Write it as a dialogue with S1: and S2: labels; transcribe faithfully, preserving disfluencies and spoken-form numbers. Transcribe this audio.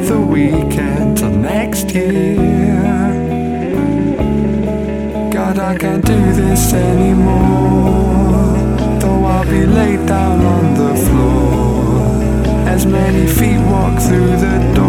S1: the weekend till next year. God, I can't do this anymore, though I'll be laid down on the floor as many feet walk through the door.